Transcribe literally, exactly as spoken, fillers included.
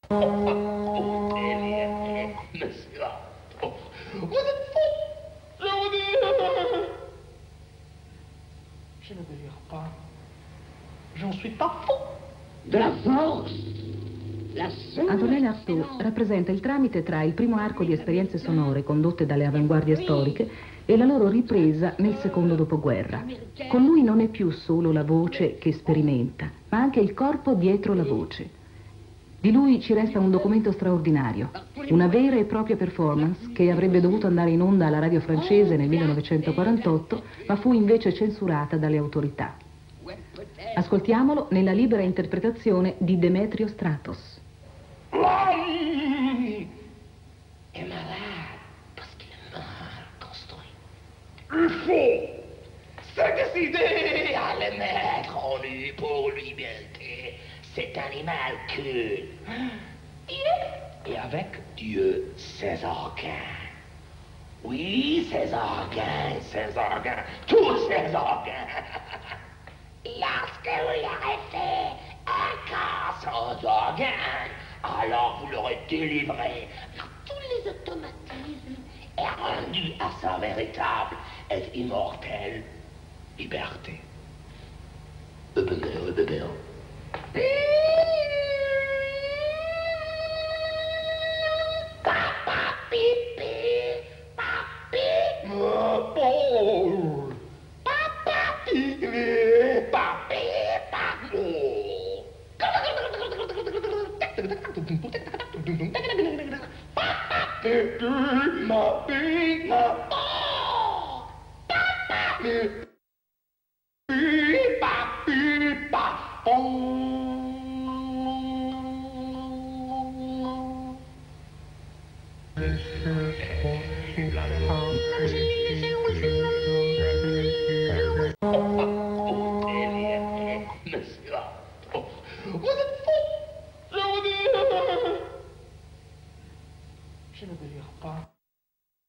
Oh, délire, monsieur. Oh, vous êtes fou, je vous dis. Je ne délire pas. J'en suis pas fou. De la force. La Antonella Artaud rappresenta il tramite tra il primo arco di esperienze sonore condotte dalle avanguardie storiche e la loro ripresa nel secondo dopoguerra. Con lui non è più solo la voce che sperimenta, ma anche il corpo dietro la voce. Di lui ci resta un documento straordinario, una vera e propria performance che avrebbe dovuto andare in onda alla radio francese nel millenovecentoquarantotto, ma fu invece censurata dalle autorità. Ascoltiamolo nella libera interpretazione di Demetrio Stratos. L'homme est malade parce qu'il est mal construit. Il faut se décider à le mettre en nu pour lui biaider cet animal que Dieu, et avec Dieu ses organes. Oui, ses organes, ses organes, tous ses organes. Lorsque vous l'aurez fait un corps sans organes, alors vous l'aurez délivré de tous les automatismes et rendu à sa véritable et immortelle liberté. Bébé, bébé. Papa pipi, papi. Oh, papa pipi, papi, papi. Ma big, ma oh, papa, pipa, pipa, pong.